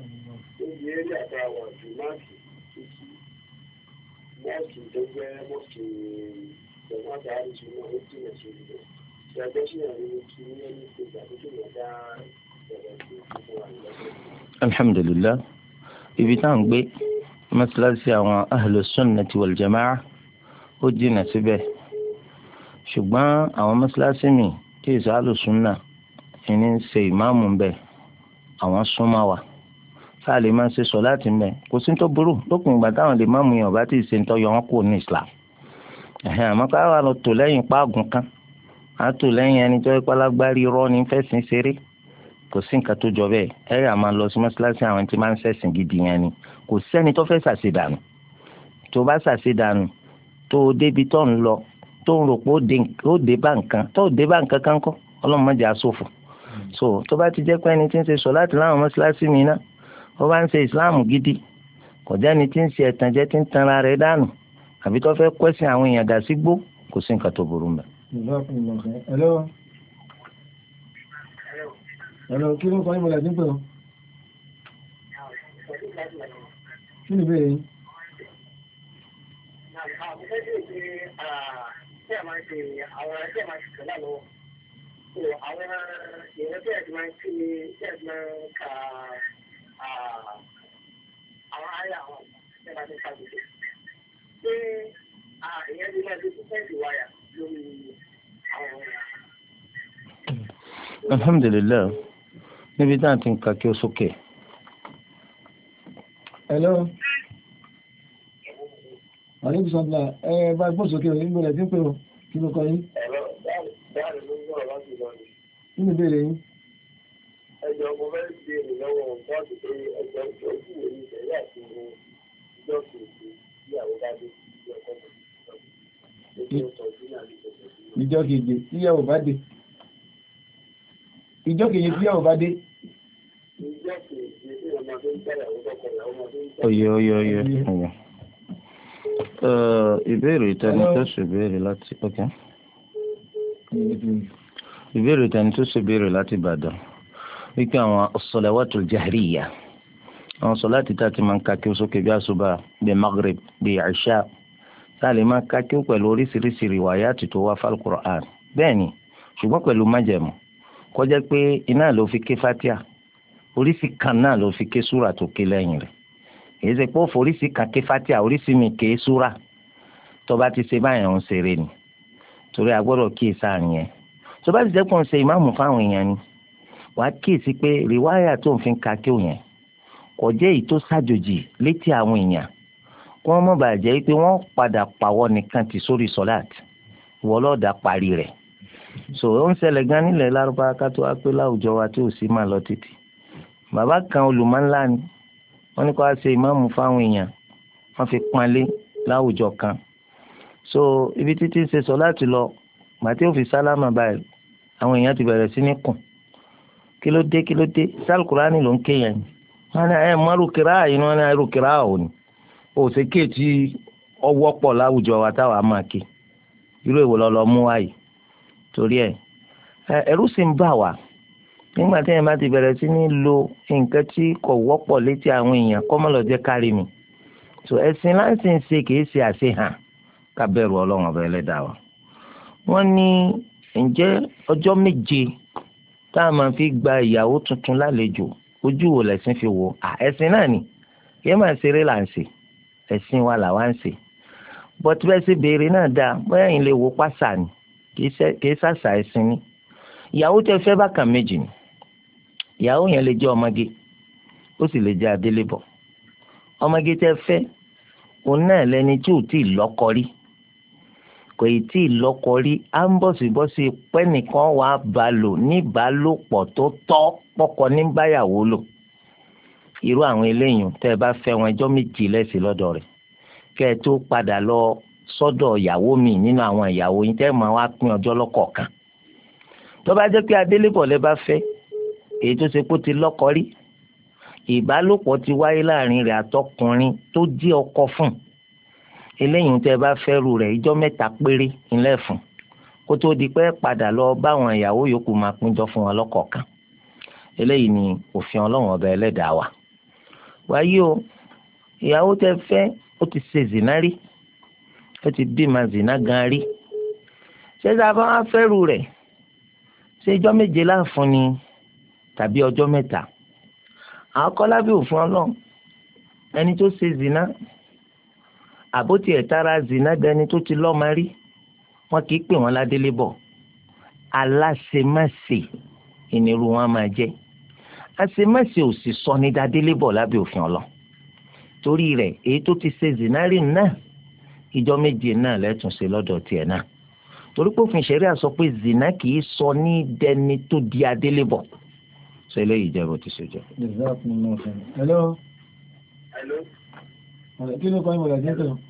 Alhamdulillah, ibi tá ń gbé mọ́sálásí àwọn ahlu sunnati wal jama'a ó jìnà síbẹ̀ ṣùgbọ́n àwọn mọ́sálásí mi tí ìsọ ahlu sunna ìní ń ṣe ìmáàmù ń bẹ̀ àwọn súnmọ́ wa sáà lè máa ṣe sọ láti mẹ́ kò sí tó burú lópin ìgbà táwọn lè má mú yàn bá tí ì ṣe ń tọ́yọ wọn kúrò ní Islam àmọ́ ká wà lọ tò lẹ́yìn páàgùn kan á tò lẹ́yìn ẹni tó ipá lágbárí irọ́ ní fẹ́sìn ṣeré kò sí nǹkan tó jọ bẹ́ẹ̀ ẹ yà máa lọ sí mọ́ṣáláṣí àwọn tí máa ń ṣẹ̀sìn gidi yẹn ni kò sẹ́ni tó fẹ́ ṣàṣedànù tó bá ṣàṣedànù tó débi tó ń lọ tó ń rò pé ó dé bá nǹkan tó dé bá nǹkan kan kọ́ ọlọ́run má jẹ́ aṣòfò so tó bá ti jẹ́ pé ẹni tí ń ṣe sọ láti láwọn mọ́ṣáláṣí mi náà ó bá ń ṣe ìsìláàmù gidi kò jẹ́ ẹni tí ń ṣe ẹ̀tànjẹ́ tí ń tanra rẹ̀ dànù àbí tó fẹ́ kwẹ́sìn àwọn èèyàn dà sí gbó kò sí nǹkan tó burú mẹ́. Hello. Hello, kí ló kọ́ ní mọ̀lá tí ń pè ọ́? Kí ni ìbéèrè yín? Àwọn ayé àwọn ẹ̀ka ní ṣàgbéṣe pé ìyẹn bí máa fi kúkẹ́ẹ̀dì wáyà lórí àwọn ọ̀rẹ́. Alhamdulillah níbi tá à ti ń ka kí ó sókè. Hello. Àlékún sọ́dúnlá ẹ bá gbọ́ sókè òní gbọ́dọ̀ tí ń pè ọ́ kí ló kọ yín? Ẹ̀rọ dáàrí ló ń gbọ́rọ̀ láti lọ ní. Kí ni ìbéèrè yín? Ẹjọ́ ọmọ fẹ́ ṣe èrè lọ́wọ́ bọ́ọ̀dù pé ẹjọ́ ìjọ ojú wo ni ìṣẹ̀lẹ̀ àti ìjọ kejì ìyàwó bá dé ìjọ kọ́kọ́. Ìjọ kejì ìyàwó bá dé. Ìjọ kejì ìyàwó bá dé. Ìjọ kejì tí ọmọ tó ń gbàyàwó kọ́kọ́ ìyàwó ọmọ tó ń gbàyàwó. Oye oye oye oye. Ìbéèrè ìtẹni tó ṣe béèrè láti ok. Ìbéèrè ìtẹni tó ṣe béèrè láti Ìbàdàn. Wípé àwọn as-salawatul jahriyya àwọn sọláàtì tá a ti máa ń ka kí ó sókè bí àṣùbà bí maghrib bí ìṣá tá a lè máa ka kí ó pẹ̀lú oríṣiríṣi rìwáyàtì tó wá fal Qur'an bẹ́ẹ̀ ni ṣùgbọ́n pẹ̀lú májẹ̀mú kó jẹ́ pé iná ló fi ké fatia oríṣi kan náà ló fi ké súrà tó ké lẹ́yìn rẹ̀ èyí ṣe pé ó foríṣi kan ké fatia oríṣi mi ké súrà tó bá ti ṣe báyẹn ń ṣeré ni torí a gbọ́dọ̀ kíyè sáàrin yẹn tó bá ti jẹ́ pé ń ṣe ìmáàmù fáwọn èèyàn ni wàá kíyèsí pé rìwáyà tó ń fi ka kí òun yẹn kò jẹ́ èyí tó ṣàjòjì létí àwọn èèyàn kí wọ́n má bàa jẹ́ pé wọ́n padà pàwọ́ nìkan ti sórí sọ́láàt wọ́n lọ́ọ̀dà parí rẹ̀ so ó ń ṣẹlẹ̀ gan nílẹ̀ lárúbáwá ká tó wá pé láwùjọ wa tí ò sí máa lọ títì bàbá kan olùmọ̀ńlá ni wọ́n ní kó wá ṣe ìmáàmù fáwọn èèyàn wọ́n fi pọ́nlé láwùjọ kan so ibi títí ṣe sọ́láàt lọ màtí ó fi sálámà báyìí àwọn èèyàn ti bẹ̀rẹ̀ sí ní kùn kí ló dé kí ló dé sálùkùránì ló ń ké yẹn wọn ní ẹ mọ rúkìrá yìí wọn ní ẹ rúkìrá ò ní òsè kéètì ọwọ́ pọ̀ láwùjọ wa táwa máa ké irú èwo lọ́lọ́ mú wáyé torí ẹ ẹ̀rù sì ń bà wá nígbà tí ẹ bá ti bẹ̀rẹ̀ sí ní lo nǹkan tí kò wọ́pọ̀ létí àwọn èèyàn kọ́mọ́lọ́ jẹ́ kárí mi so ẹ̀sìn láǹsì ń ṣe kìí ṣe àṣehàn ká bẹ̀rù ọlọ́run ọba ẹlẹ́dàá wa wọ́n ní ǹjẹ́ ọjọ́ méje tá a máa fi gba ìyàwó tuntun lálejò ojú wo lẹ̀sìn fi wò à ẹ̀sìn náà ni kí ẹ máa ṣeré là ń ṣe ẹ̀sìn wa là wá ń ṣe bọ́tí bẹ́ẹ̀ sì béèrè náà dáa bóyá yìí lè wo pásà ni kì í ṣàṣà ẹ̀sìn ni ìyàwó tẹ fẹ́ bákan méjì ni ìyàwó yẹn lè jẹ́ ọmọge ó sì lè jẹ́ adélébọ̀ ọmọge tẹ fẹ́ òun náà lẹni tí ò tí ì lọ́kọ rí kò ì tí ì lọ́kọ rí á ń bọ̀sibọ́sí pẹ́nìkan wàá bá lò níbàálòpọ̀ tó tọ́ pọ́kọ ní báyàwó lò irú àwọn eléyìí tẹ́ ẹ bá fẹ́ wọn ẹjọ́ méjì lẹ́sìn lọ́dọ̀ rẹ̀ kẹ́ ẹ tó padà lọ sọ́dọ̀ ìyàwó mi nínú àwọn ìyàwó yín tẹ́ ẹ máa wá pín ọjọ́ lọ́kọ̀ọ̀kan tó bá jẹ́ pé adélébọ̀ lẹ bá fẹ́ èyí tó ṣe pé ó ti lọ́kọ rí ìbálòpọ̀ ti wáyé láàrin rẹ̀ àtọkùnrin tó jí ọkọ fún eléyìí tẹ́ ẹ bá fẹ́rù rẹ̀ ìjọ́ mẹ́ta péré ńlẹ̀ fún kó tó di pé padà lọ báwọn ìyàwó yòókù máa pínjọ fún wọn lọ́kọ̀ọ̀kan eléyìí ni òfin ọlọ́run ọba ẹlẹ́dàá wa wáyé o ìyàwó tẹ́ fẹ́ ó ti ṣe zìnà rí ó ti bímọ zìnà gan rí ṣé sábà wá fẹ́rù rẹ̀ ṣé ìjọ́ méje láàfún ni tàbí ọjọ́ mẹ́ta àwọn kọ́lábí òfin ọlọ́run ẹni tó ṣe zìnà àbótí ẹ̀tara zìnà dẹni tó ti lọ́mọ rí wọn kì í pè wọ́n ládélébọ̀ aláṣemáṣe ìnirú wọn máa jẹ́ àṣemáṣe ò sì sọ ní dádélébọ̀ lábẹ́ òfin ọlọ́ torí rẹ̀ èyí tó ti ṣe zìnà rí náà ìjọ méje náà lẹ́tùn ṣe lọ́dọ̀ tiẹ̀ náà torí pé òfin ṣẹ̀ríà sọ pé zìnà kì í sọ ní dẹni tó di adélébọ̀ ṣe eléyìí jẹ́ bó ti ṣe jẹ́. hello. hello. kí ló kọ́ ìmọ̀lẹ̀ tí ń tẹ̀?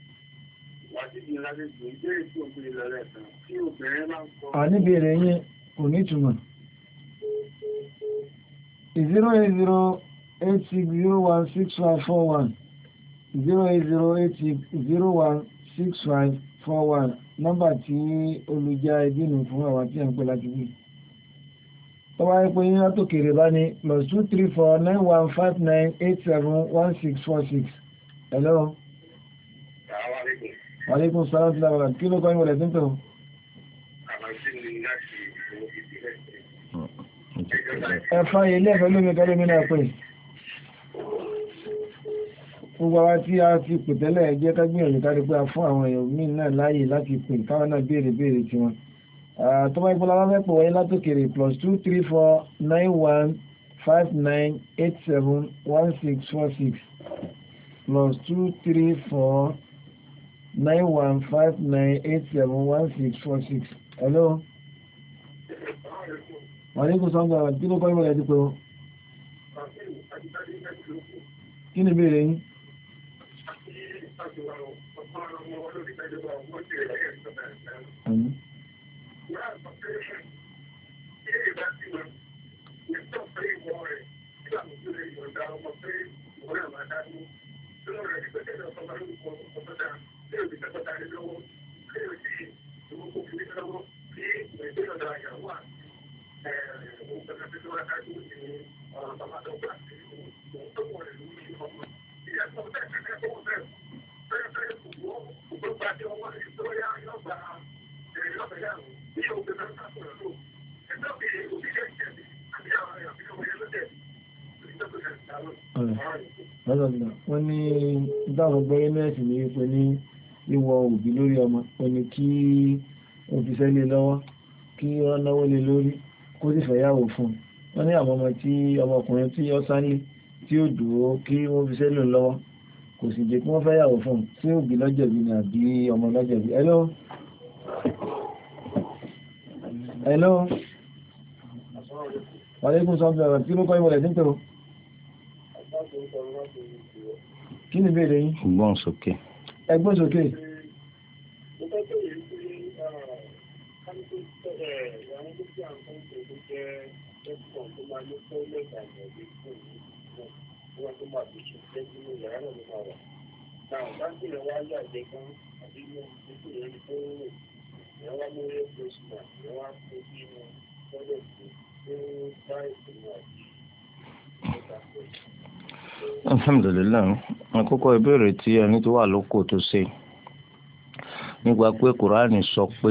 àníbèrè yín kò ní túmọ̀. zero eight zero eight six zero one six five four one zero eight zero eight six zero one six five four one nọ́mbà tí olùjá ẹbí nù fún àwọn tí a ń pè láti bí. tọ́wọ́ ẹ pé yín látòkèrè bá ní plus two three four nine one five nine eight seven one six four six. hello. Aleykum salaam wa rahmatullahi. Kí ló kọ́ ìwọ̀lẹ̀ tí ń tẹ̀? Ẹ̀fà ilé ẹ̀fẹ́ lómi kẹ́lómi náà pè. Gbogbo wa tí a ti pè tẹ́lẹ̀ jẹ́ ká gbìyànjú ká rí pé a fún àwọn èèyàn míì náà láàyè láti pè káwọn náà béèrè béèrè tí wọn. Tó bá ìpọ́lá bá fẹ́ pè wáyé látòkèrè plus two three four nine one five nine eight seven one six four six plus two three four nine one five nine eight seven one six four six. Hello. Wàlékún sọ́gbà kí ló kọ́ ìmọ̀lẹ̀ ti pé o? Kí ni ìbéèrè yín? Wọ́n ní dáwọn gbọ́yé mẹ́sì ní wípé ní ìwọ òbí lórí ọmọ ẹni kí o fi sẹ́lé lọ́wọ́ kí wọ́n náwó lé lórí kó sì fẹ́yàwó fún. Wọ́n ní àwọn ọmọ tí ọmọkùnrin tí ó sánlé tí ó dúró kí wọ́n fi sẹ́lé lọ́wọ́ kò sì jẹ́ kí wọ́n fẹ́yàwó fún tí òbí lọ́jẹ̀bí ni àbí ọmọ lọ́jẹ̀bí. Hello. Hello. Wàlékún sọ́gbà kí ló kọ́ ìwọ̀lẹ̀ tí ń tẹ̀rọ? Kí ni ìbéèrè yín? Ẹgbọ́n sókè. Ẹgbọ́n sókè. Alhamdulillah, àkọ́kọ́ ìbéèrè tí ẹni tó wà lóko tó ṣe nígbà pé Kùránì sọ pé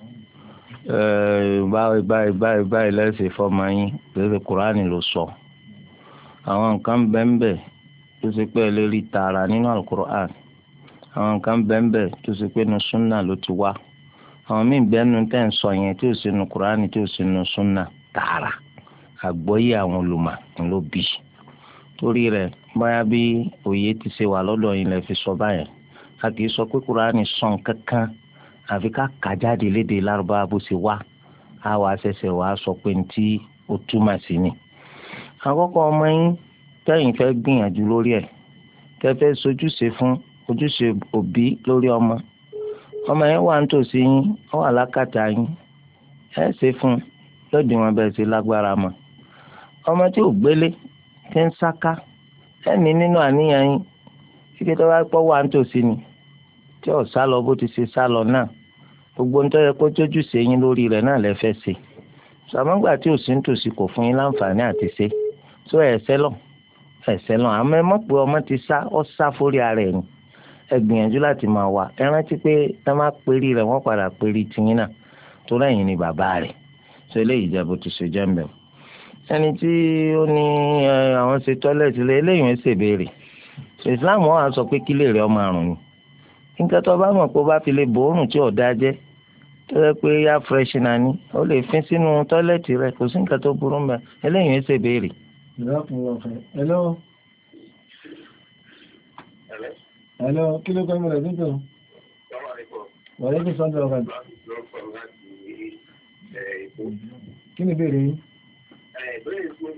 báyìí báyìí báyìí báyìí lẹ́sẹ̀ fọ́mọ yín lẹ́sẹ̀ Kùránì ló sọ. Àwọn nǹkan bẹ́ẹ̀nbẹ́ tó ṣe pé ẹlẹ́rìí tààrà nínú Al-Qur'an. Àwọn nǹkan bẹ́ẹ̀nbẹ́ tó ṣe pé nu súnà ló ti wá. Àwọn míì bẹ́ẹ̀nu tẹ́ ń sọ yẹn tí ò sí nu Kùránì tí ò sí nu súnà tààrà. Àgbọ́yé àwọn olùmọ̀ ló bì. Torí rẹ̀ báyà bí òye ti ṣe wà lọ́dọ̀ yín lẹ fi sọ báyẹn. A kì í sọ pé Kùránì sọ̀n kankan àfi ká kà jáde lédè Lárúbáwá bó ṣe wá. A wàá ṣẹ̀ṣẹ̀ wàá sọ pé ní tí ó túmọ̀ sí ni. Àkọ́kọ́ ọmọ yín tẹ́yìn fẹ́ gbìyànjú lórí ẹ̀ tẹ́ fẹ́ sojúṣe fún ojúṣe òbí lórí ọmọ. Ọmọ yẹn wà nítòsí yín ó wà lákàtà yín ẹ ṣe fún lóde wọn bẹ́ẹ̀ ṣe lágbára mọ́. Ọmọ tí ò gbélé tí ń sáká ẹni nínú àníyàn yín kíkẹ́ tó bá pọ̀ wà nítòsí ni tí ò sá lọ bó ti ṣe sá lọ náà gbogbo nítorí yẹ kó jójúṣe yín lórí rẹ̀ náà lẹ fẹ́ ṣe. Sàmọ́gbà tí ò sí nítòsí kò fún yín láǹfààní àti ṣe tó ẹ̀ṣẹ̀ lọ ẹ̀ṣẹ̀ lọ àmọ́ ẹ mọ̀ pé ọmọ ti sá ọ sá fórí ara ẹ̀ ni ẹ gbìyànjú láti máa wà ẹ rántí pé tá má pérí rẹ̀ wọ́n padà pérí tiyín náà tó lẹ́yìn ni bàbá rẹ̀ ṣe eléyìí jẹ́ bó ti ṣe jẹ́ mbẹ́. Ẹni tí ó ní àwọn ṣe tọ́lẹ̀tì lé eléyìí ń ṣèbéèrè Islam wọn á sọ pé kílè rẹ̀ ọmọ àrùn ni nǹkan tó bá mọ̀ pé ó bá fi lè bòórùn tí ò dáa jẹ́ tó yẹ pé yá fresh náà ni ó lè fín sínú tọ́lẹ̀tì rẹ̀ kò sí nǹkan tó burú mbẹ́ eléyìí ń ṣèbéèrè. Hello. Hello, kí ló kọ́ ìmọ̀lẹ̀ tó ń tọ̀? Wàlékún sọ́ndọ̀ ọ̀gá. Kí ni ìbéèrè yín? Ìbéèrè tí mo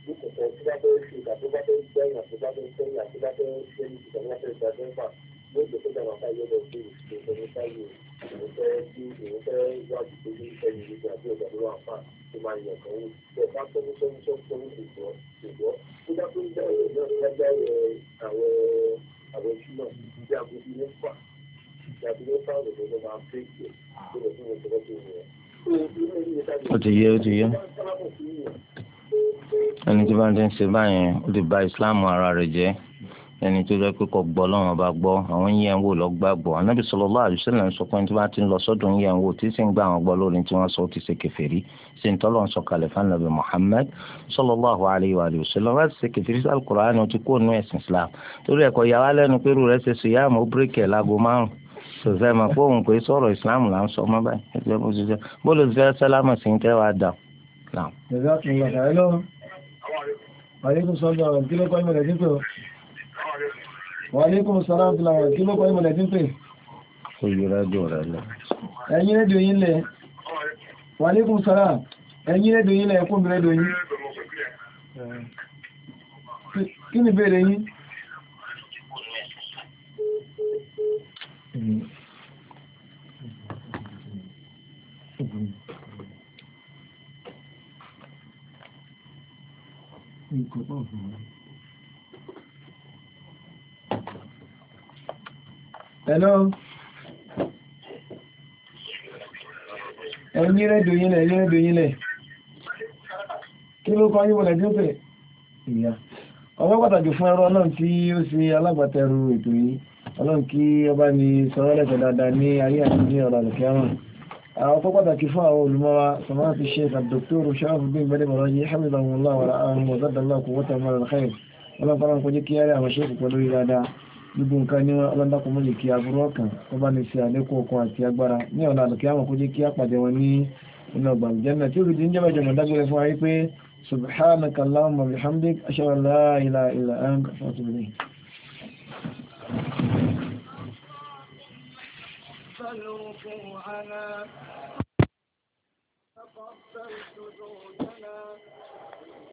lókòtò tí bá fẹ́ ṣe ìgbà tó bá fẹ́ gbẹ̀yìn àti bá fẹ́ gbẹ̀yìn àti bá fẹ́ gbẹ̀yìn ìgbà tó bá fẹ́ gbà dẹ́fà yóò gbé tó dàgbà ká yọ lọ sí ìṣòro ní sáyé ìwọ fẹ́ kí ìwọ fẹ́ wájú tó ní ẹ̀yìn nígbà àti ọ̀gá ló wà fà tó máa yàn kan wò bẹ́ẹ̀ bá tọ́jú tọ́jú tọ́jú tọ́jú ìgbọ́ ìgbọ́ tó bá tó ń bẹ̀rẹ̀ náà lágbára àwọn àwọn ìṣúná bí agogo mẹ́fà bí agogo mẹ́fà òdòdó ló máa fẹ́ ìgbẹ́ tó lọ sí ìwọ̀n tó lọ́ọ́ tó wọ̀ ó ti yé ó ti yé ẹni tí bá ń ti ń ṣe báyẹn ó ti bà ìsìláàmù ara rẹ̀ jẹ́ ẹni tó jẹ́ pé kò gbọ́ lọ́wọ́n bá gbọ́ àwọn yẹn wò lọ gbàgbọ́ anábì sallallahu alaihi wasallam sọ pé tí wọ́n ti ń lọ sọ́dún yẹn wò tí sì ń gbà àwọn gbọ́ lórí tí wọ́n sọ ti ṣe kèfèrí ṣe ń tọ́lọ́ sọ kalẹ̀ fún anábì Muhammad sallallahu alaihi wa sallam wọ́n ti ṣe kèfèrí sí Al-Qur'an ó ti kó nù ẹ̀sìn Islam torí ẹ̀kọ́ yà wá lẹ́nu pé irú rẹ̀ ṣe sùyàmù ó bírèkì ẹ̀ láago márùn sọ̀sẹ̀ mà pé òun pé sọ̀rọ̀ Islam là ń sọ mọ́ báyìí ẹ̀jẹ̀ bó ti jẹ́ bó ló ti fẹ́ sálámà sí ń tẹ́ wàá dà. Wàlékún sọ́jọ́ kí ló kọ́ ìmọ̀lẹ̀ tí ń pè ọ́? Wàlékún sọ́rọ̀ kí ló kọ́ ìmọ̀lẹ̀ tí ń pè? Oyè rẹ́díò rẹ̀ lọ. Ẹ̀yin rédíò yín lẹ̀. Wàlékún sọ́rọ̀ ẹ̀yin rédíò yín lẹ̀ ẹ̀kún mi rédíò yín. Kí ni bèèrè yín? Hello. Ẹ̀yin rédíò yín lẹ̀, ẹ̀yin rédíò yín lẹ̀. Kí ló kọ́ yín wọlé tí ó pè? Ìyá. Ọwọ́ pàtàkì fún ẹrọ náà tí ó ṣe alágbàtẹrù ètò yìí. Ọlọ́run kí ọba ní sọ̀rọ̀ lẹ́sẹ̀ dáadáa ní ayé àti ní ọ̀rọ̀ àlùkí àrùn. Àwọn ọkọ̀ pàtàkì fún àwọn olùmọ́wa sọ̀rọ̀ ti ṣe Dr. Sharafuddin Gbadébọ̀rọ̀ hafidhahullah wa ra'ahum wa zadallahu quwwatan min al-khair. Ọlọ́run kó jẹ́ kí yára àwọn ṣe kò pẹ̀lú dáadáa. Gbogbo nǹkan ní ọlọ́dàkùn mọ́lẹ̀ kí aburú ọkàn ó bá ní sí àlékún okun àti agbára ní ọ̀nà àlùkí àwọn kó jẹ́ kí àpàdé wọn ní inú ọgbà Janna tí ó rí dín jẹ́bẹ̀jẹ̀ mọ̀ dágbére fún ayé pé subhanaka Allahumma bihamdik ashhadu an la ilaha illa anta astaghfiruka wa atubu ilayk. تقبل سجودنا